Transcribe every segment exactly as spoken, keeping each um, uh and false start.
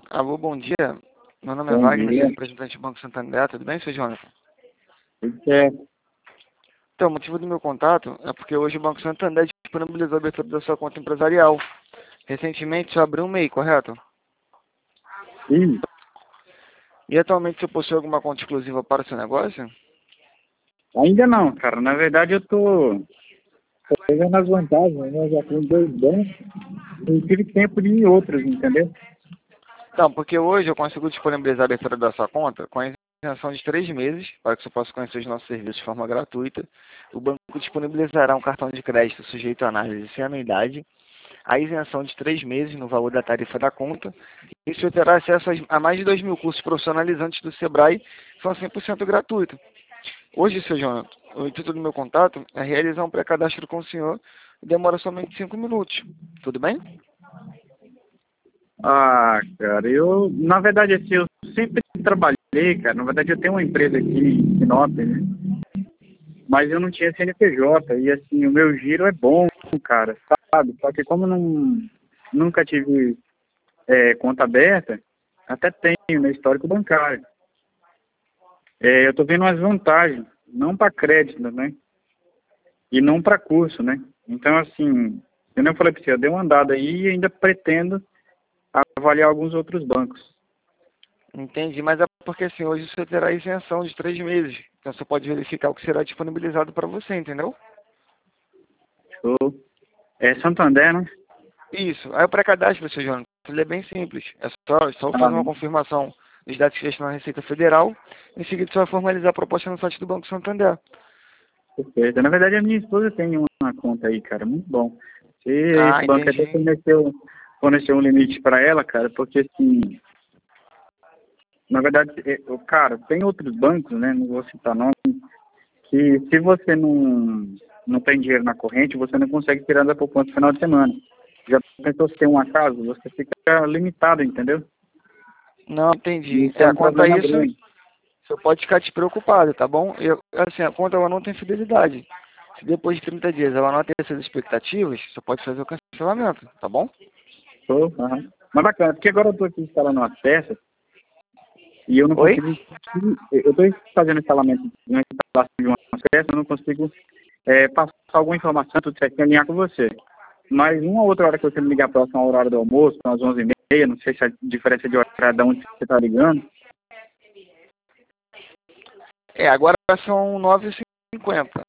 Alô, bom dia. Meu nome é Bom Wagner, dia. sou representante do Banco Santander. Tudo bem, senhor Jonathan? Tudo certo. Então, o motivo do meu contato é porque hoje o Banco Santander disponibilizou a abertura da sua conta empresarial. Recentemente, só abriu um MEI, correto? Sim, E atualmente, você possui alguma conta exclusiva para o seu negócio? ainda não, cara. Na verdade, eu tô, tô pegando as vantagens, né? Eu já tenho dois bancos, não tive tempo de ir em outros, entendeu? Então, porque hoje eu consigo disponibilizar a abertura da sua conta com a isenção de três meses, para que você possa conhecer os nossos serviços de forma gratuita. O banco disponibilizará um cartão de crédito sujeito à análise sem anuidade, a isenção de três meses no valor da tarifa da conta, e você terá acesso a mais de dois mil cursos profissionalizantes do Sebrae, que são cem por cento gratuitos. Hoje, seu Jonathan, o intuito do meu contato é realizar um pré-cadastro com o senhor, e demora somente cinco minutos. Tudo bem? Ah, cara, eu, na verdade, assim, eu sempre trabalhei, cara. Na verdade, eu tenho uma empresa aqui em Sinop, né? Mas eu não tinha C N P J, e assim, o meu giro é bom, cara, sabe? Só que como eu não, nunca tive é, conta aberta, até tenho, né, histórico bancário. É, eu tô vendo umas vantagens, não para crédito, né? E não para curso, né? Então, assim, eu não falei para você, eu dei uma andada aí e ainda pretendo avaliar alguns outros bancos. Entendi, mas é porque assim, hoje você terá isenção de três meses. Então você pode verificar o que será disponibilizado para você, entendeu? Show. É Santander, né? Isso. Aí o pré-cadastro, seu Jonathan, ele é bem simples. É só, só Ah, fazer uma confirmação dos dados que estão na Receita Federal. Em seguida, você vai formalizar a proposta no site do Banco Santander. perfeito. Na verdade, a minha esposa tem uma conta aí, cara, muito bom. Se Ah, esse banco até entendi. forneceu, forneceu um limite para ela, cara, porque assim, na verdade, é, o- cara, tem outros bancos, né? Não vou citar nome, que se você não, não tem dinheiro na corrente, você não consegue tirar da poupança no final de semana. Já pensou se tem um acaso, você fica limitado, entendeu? Não, E entendi. isso é É, um quanto a problema isso, grande. você pode ficar despreocupado, tá bom? Eu, assim, a conta ela não tem fidelidade. Se depois de trinta dias ela não atender essas expectativas, você pode fazer o cancelamento, tá bom? Tô, aham. Mas bacana, porque agora eu estou aqui instalando umas peças e eu não Oi? consigo. Eu estou fazendo instalamento, uma instalação de umas peças, eu não consigo é, passar alguma informação, tudo certinho, alinhar com você. Mas uma outra hora que você me ligar próximo à hora do almoço, às onze e meia, não sei se a diferença de horário de onde você está ligando. É, agora são nove e cinquenta.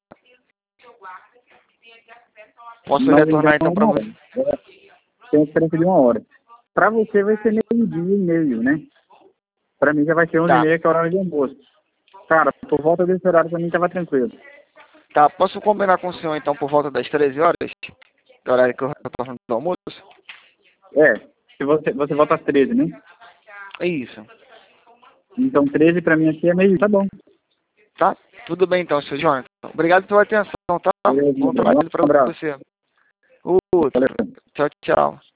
Posso Mas então retornar é então para uma você? hora. É, tem uma diferença de uma hora. Para você vai ser meio-dia e meio, né? Para mim já vai ser onze e Tá. meia, que é a hora de almoço. Cara, por volta desse horário para mim estava tranquilo. Tá, posso combinar com o senhor então por volta das treze horas? Que é o horário que eu retorno do almoço? É, se você, você volta às treze, né? É isso. Então treze para mim aqui é meio, tá bom. Tá? Tudo bem então, senhor Jonathan. Obrigado pela atenção, tá? Beleza, meu Bom bem. Um trabalho para abraço. você. Outro. Valeu. Tchau, tchau.